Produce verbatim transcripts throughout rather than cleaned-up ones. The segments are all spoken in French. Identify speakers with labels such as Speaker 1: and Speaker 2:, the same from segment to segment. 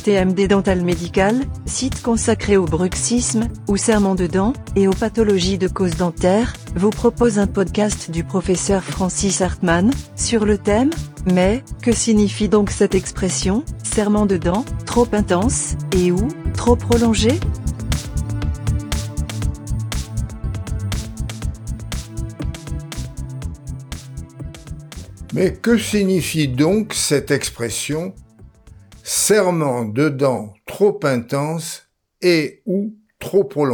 Speaker 1: T M D Dental Medical, site consacré au bruxisme, ou serment de dents, et aux pathologies de cause dentaire, vous propose un podcast du professeur Francis Hartmann, sur le thème « Mais, que signifie donc cette expression, serment de dents, trop intense, et ou, trop prolongé ?»
Speaker 2: Mais que signifie donc cette expression « serment de dents trop intense et ou trop prolongé » ?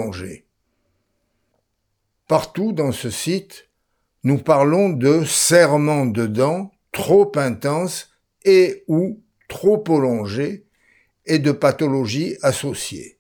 Speaker 2: Partout dans ce site, nous parlons de serment de dents trop intense et ou trop prolongé et de pathologies associées.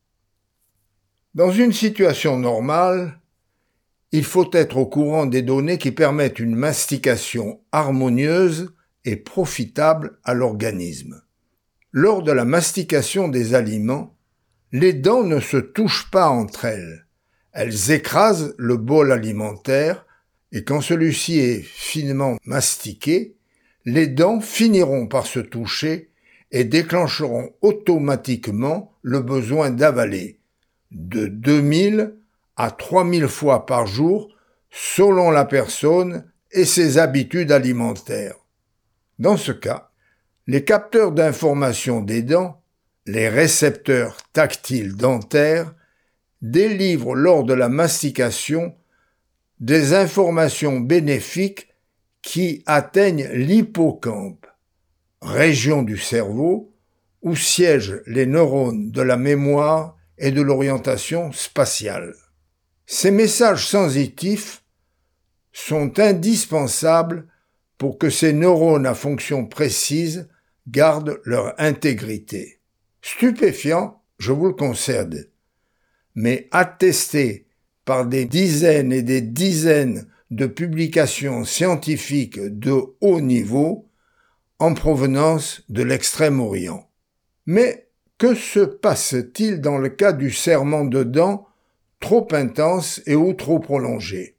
Speaker 2: Dans une situation normale, il faut être au courant des données qui permettent une mastication harmonieuse et profitable à l'organisme. Lors de la mastication des aliments, les dents ne se touchent pas entre elles. Elles écrasent le bol alimentaire et quand celui-ci est finement mastiqué, les dents finiront par se toucher et déclencheront automatiquement le besoin d'avaler de deux mille à trois mille fois par jour selon la personne et ses habitudes alimentaires. Dans ce cas, les capteurs d'information des dents, les récepteurs tactiles dentaires, délivrent lors de la mastication des informations bénéfiques qui atteignent l'hippocampe, région du cerveau où siègent les neurones de la mémoire et de l'orientation spatiale. Ces messages sensitifs sont indispensables pour que ces neurones à fonction précise gardent leur intégrité. Stupéfiant, je vous le concède, mais attesté par des dizaines et des dizaines de publications scientifiques de haut niveau en provenance de l'Extrême-Orient. Mais que se passe-t-il dans le cas du serment de dents trop intense et ou trop prolongé?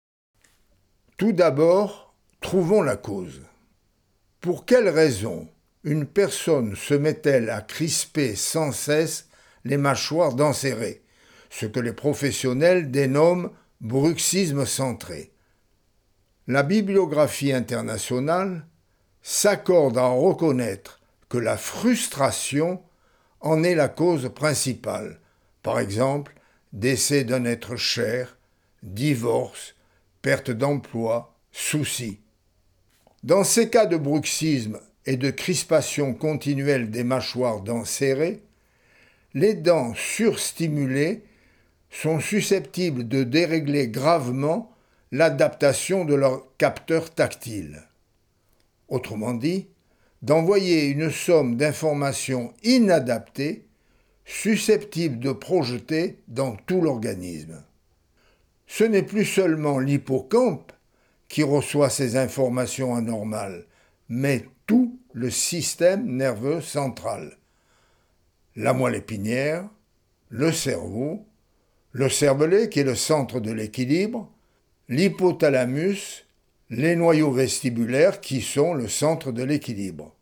Speaker 2: Tout d'abord, trouvons la cause. Pour quelle raison une personne se met-elle à crisper sans cesse les mâchoires dents serrées, ce que les professionnels dénomment bruxisme centré? La bibliographie internationale s'accorde à reconnaître que la frustration en est la cause principale. Par exemple, décès d'un être cher, divorce, perte d'emploi, soucis. Dans ces cas de bruxisme et de crispation continuelle des mâchoires dents serrées, les dents surstimulées sont susceptibles de dérégler gravement l'adaptation de leurs capteurs tactiles. Autrement dit, d'envoyer une somme d'informations inadaptées susceptibles de projeter dans tout l'organisme. Ce n'est plus seulement l'hippocampe qui reçoit ces informations anormales, mais tout le système nerveux central. La moelle épinière, le cerveau, le cervelet qui est le centre de l'équilibre, l'hypothalamus, les noyaux vestibulaires qui sont le centre de l'équilibre.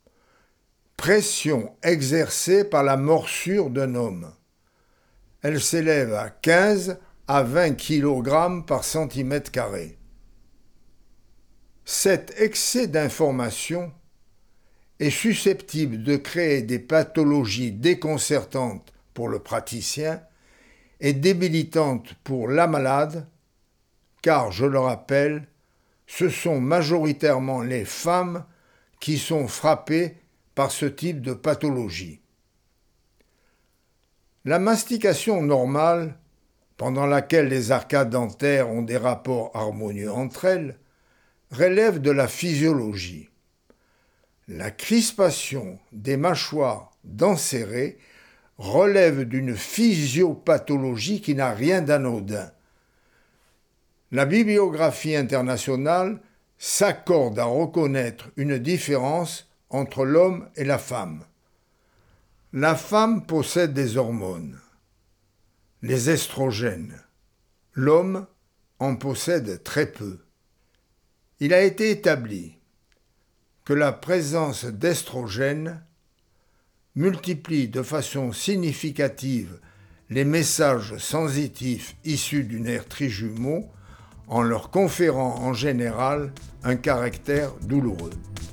Speaker 2: Pression exercée par la morsure d'un homme. Elle s'élève à quinze à vingt kilogrammes par centimètre carré. Cet excès d'information est susceptible de créer des pathologies déconcertantes pour le praticien et débilitantes pour la malade, car, je le rappelle, ce sont majoritairement les femmes qui sont frappées par ce type de pathologie. La mastication normale, pendant laquelle les arcades dentaires ont des rapports harmonieux entre elles, relève de la physiologie. La crispation des mâchoires dents serrées relève d'une physiopathologie qui n'a rien d'anodin. La bibliographie internationale s'accorde à reconnaître une différence entre l'homme et la femme. La femme possède des hormones, les estrogènes. L'homme en possède très peu. Il a été établi que la présence d'estrogènes multiplie de façon significative les messages sensitifs issus du nerf trijumeau en leur conférant en général un caractère douloureux.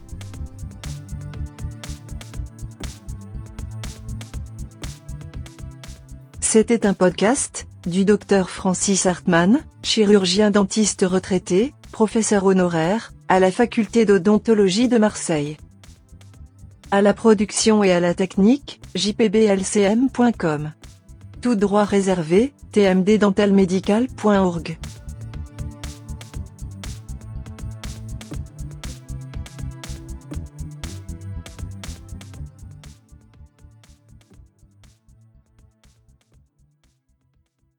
Speaker 1: C'était un podcast du docteur Francis Hartmann, chirurgien dentiste retraité, professeur honoraire, à la faculté d'odontologie de Marseille. À la production et à la technique, j p b l c m point com. Tout droit réservé, t m d dental medical point org.